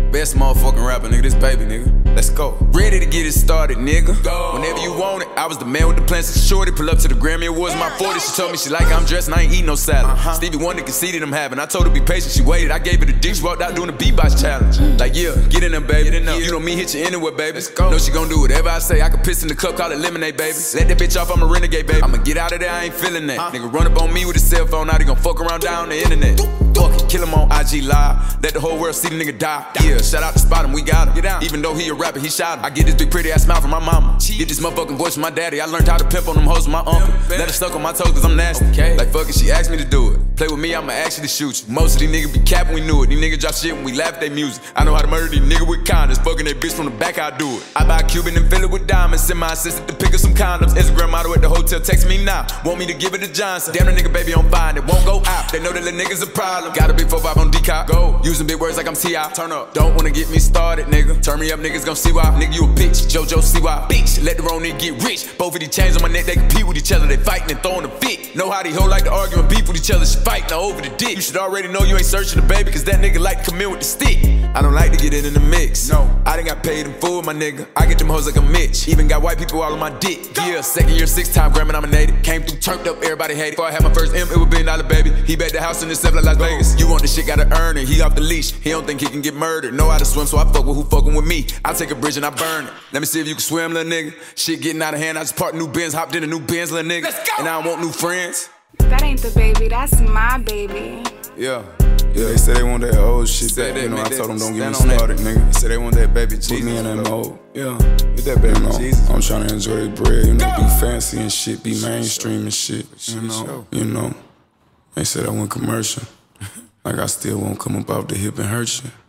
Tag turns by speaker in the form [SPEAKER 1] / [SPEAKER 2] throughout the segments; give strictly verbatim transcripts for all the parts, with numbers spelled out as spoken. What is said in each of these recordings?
[SPEAKER 1] Best motherfucking rapper, nigga, this baby, nigga. Let's go. Ready to get it started, nigga. Go. Whenever you want it, I was the man with the plans to shorty. Pull up to the Grammy Awards, my forties. She told me she like how I'm dressed and I ain't eat no salad. Uh-huh. Stevie Wonder conceded I'm having. I told her be patient, she waited. I gave her the dick, she walked out doing the beatbox challenge. Like, yeah, get in there, baby. Get in there. You know me, hit you anywhere, baby. Let's go. Know she gon' do whatever I say. I can piss in the cup, call it lemonade, baby. Let that bitch off, I'm a renegade, baby. I'ma get out of there, I ain't feeling that. Huh? Nigga run up on me with a cell phone, now they gon' fuck around down the internet. Fuck it, kill him on I G Live. Let the whole world see the nigga die. Yeah, shout out to Spot him, we got him. Get out. Even though he a rapper, he shot him. I get this big pretty ass smile from my mama. Get this motherfucking voice from my daddy. I learned how to pimp on them hoes with my uncle. Let her suck on my toes cause I'm nasty. Okay. Like fuck it, she asked me to do it. Play with me, I'ma actually shoot you. Most of these niggas be capping, we knew it. These niggas drop shit when we laugh at their music. I know how to murder these niggas with kindness. Fucking that bitch from the back, I do it. I buy a Cuban and fill it with diamonds. Send my assistant to pick up some condoms. Instagram model at the hotel, text me now. Want me to give it to Johnson. Damn, the nigga baby on fine, it won't go out. They know that the niggas a problem. Got a big four five on D-Cop. Go. Using big words like I'm T I Turn up. Don't wanna get me started, nigga. Turn me up, niggas gon' see why. Nigga, you a bitch. JoJo, see why. Bitch, let the wrong nigga get rich. Both of these chains on my neck, they compete with each other. They fighting and throwing a fit. Know how these hoes like to argue and beef with each other. She fighting over the dick. You should already know you ain't searching the baby, cause that nigga like to come in with the stick. I don't like to get it in the mix. No, I done got paid in full, my nigga. I get them hoes like a Mitch. Even got white people all on my dick. Yeah, second year, six time Grammy nominated. Came through, turned up, everybody hated. Before I had my first M, it was billion dollar baby. He bet the house in himself like Las Vegas. You want the shit, gotta earn it. He off the leash, he don't think he can get murdered. Know how to swim, so I fuck with who fucking with me. I take a bridge and I burn it. Let me see if you can swim, little nigga. Shit getting out of hand, I just parked new Benz, hopped in a new Benz, little nigga. Let's go. And I don't want new friends.
[SPEAKER 2] That ain't the baby, that's my baby.
[SPEAKER 1] Yeah.
[SPEAKER 3] Yeah, they say they want that old shit
[SPEAKER 1] Say
[SPEAKER 3] back.
[SPEAKER 1] that,
[SPEAKER 3] You know,
[SPEAKER 1] man,
[SPEAKER 3] I told them don't get me
[SPEAKER 1] stand on
[SPEAKER 3] started,
[SPEAKER 1] that.
[SPEAKER 3] nigga. They say they want that baby Jesus.
[SPEAKER 1] Put me in that
[SPEAKER 3] mode.
[SPEAKER 1] Yeah. Get that baby
[SPEAKER 3] You know,
[SPEAKER 1] Jesus.
[SPEAKER 3] I'm trying to enjoy the bread, you know, be fancy and shit, be mainstream and shit. You know, you know. They said I went commercial. Like I still won't come up off the hip and hurt you.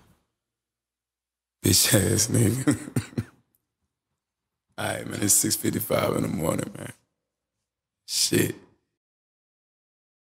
[SPEAKER 3] Bitch ass nigga. Alright, man, it's six fifty-five in the morning, man. Shit.